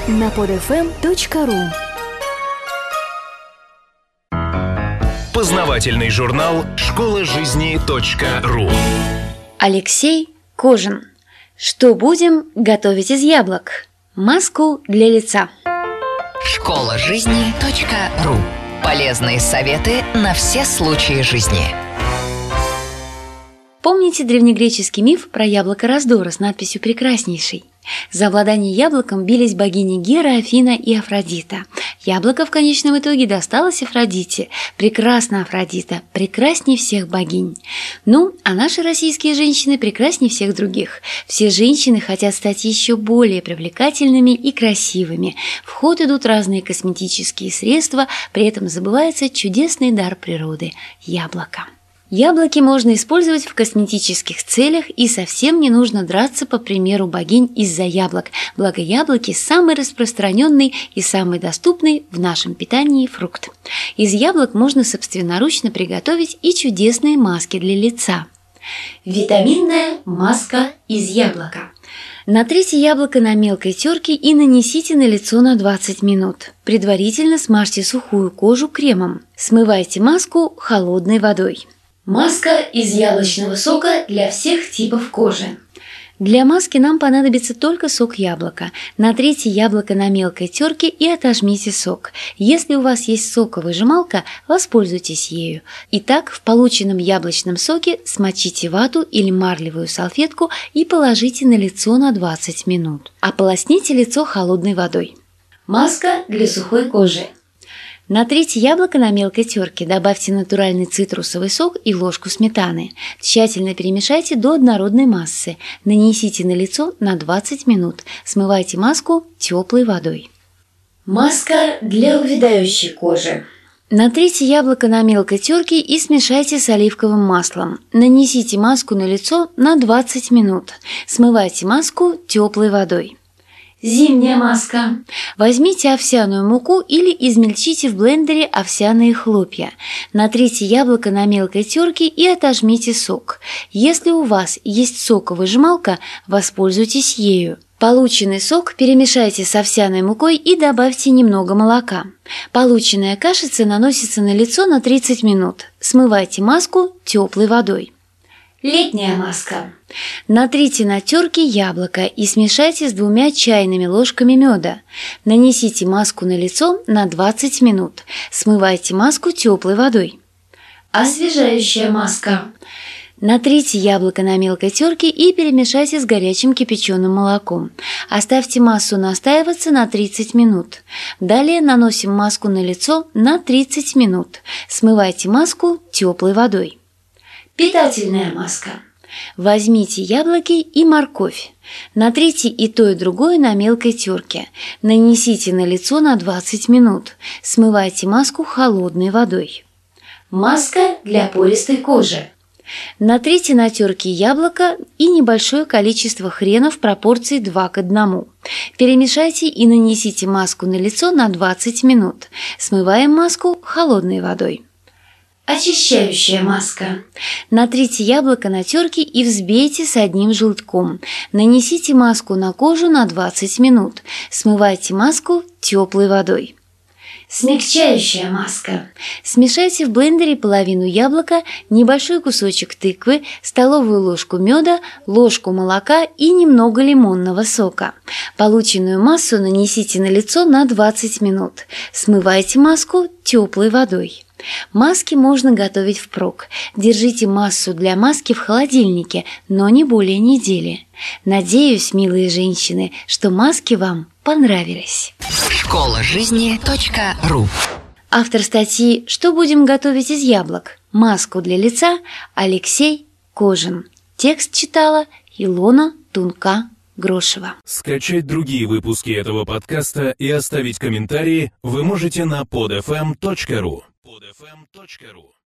на podfm.ru. Познавательный журнал «Школа жизни.ру». Алексей Кожин. Что будем готовить из яблок? Маску для лица. Школа жизни.ру. Полезные советы на все случаи жизни. Помните древнегреческий миф про яблоко раздора с надписью «Прекраснейший»? За обладание яблоком бились богини Гера, Афина и Афродита. Яблоко в конечном итоге досталось Афродите. Прекрасна Афродита, прекрасней всех богинь. Ну, а наши российские женщины прекрасней всех других. Все женщины хотят стать еще более привлекательными и красивыми. В ход идут разные косметические средства, при этом забывается чудесный дар природы – яблоко. Яблоки можно использовать в косметических целях, и совсем не нужно драться по примеру богинь из-за яблок, благо яблоки – самый распространенный и самый доступный в нашем питании фрукт. Из яблок можно собственноручно приготовить и чудесные маски для лица. Витаминная маска из яблока. Натрите яблоко на мелкой терке и нанесите на лицо на 20 минут. Предварительно смажьте сухую кожу кремом. Смывайте маску холодной водой. Маска из яблочного сока для всех типов кожи. Для маски нам понадобится только сок яблока. Натрите яблоко на мелкой терке и отожмите сок. Если у вас есть соковыжималка, воспользуйтесь ею. Итак, в полученном яблочном соке смочите вату или марлевую салфетку и положите на лицо на 20 минут. Ополосните лицо холодной водой. Маска для сухой кожи. Натрите яблоко на мелкой терке, добавьте натуральный цитрусовый сок и ложку сметаны. Тщательно перемешайте до однородной массы. Нанесите на лицо на 20 минут. Смывайте маску теплой водой. Маска для увядающей кожи. Натрите яблоко на мелкой терке и смешайте с оливковым маслом. Нанесите маску на лицо на 20 минут. Смывайте маску теплой водой. Зимняя маска. Возьмите овсяную муку или измельчите в блендере овсяные хлопья. Натрите яблоко на мелкой терке и отожмите сок. Если у вас есть соковыжималка, воспользуйтесь ею. Полученный сок перемешайте с овсяной мукой и добавьте немного молока. Полученная кашица наносится на лицо на 30 минут. Смывайте маску теплой водой. Летняя маска. Натрите на терке яблоко и смешайте с 2 чайными ложками меда. Нанесите маску на лицо на 20 минут. Смывайте маску теплой водой. Освежающая маска. Натрите яблоко на мелкой терке и перемешайте с горячим кипяченым молоком. Оставьте массу настаиваться на 30 минут. Далее наносим маску на лицо на 30 минут. Смывайте маску теплой водой. Питательная маска. Возьмите яблоки и морковь. Натрите и то, и другое на мелкой терке. Нанесите на лицо на 20 минут. Смывайте маску холодной водой. Маска для пористой кожи. Натрите на терке яблоко и небольшое количество хрена в пропорции 2 к 1. Перемешайте и нанесите маску на лицо на 20 минут. Смываем маску холодной водой. Очищающая маска. Натрите яблоко на терке и взбейте с одним желтком. Нанесите маску на кожу на 20 минут. Смывайте маску теплой водой. Смягчающая маска. Смешайте в блендере половину яблока, небольшой кусочек тыквы, столовую ложку меда, ложку молока и немного лимонного сока. Полученную массу нанесите на лицо на 20 минут. Смывайте маску теплой водой. Маски можно готовить впрок. Держите массу для маски в холодильнике, но не более недели. Надеюсь, милые женщины, что маски вам понравились. Школа жизни.ру. Автор статьи «Что будем готовить из яблок? Маску для лица» Алексей Кожин. Текст читала Илона Тунка-Грошева. Скачать другие выпуски этого подкаста и оставить комментарии вы можете на podfm.ru.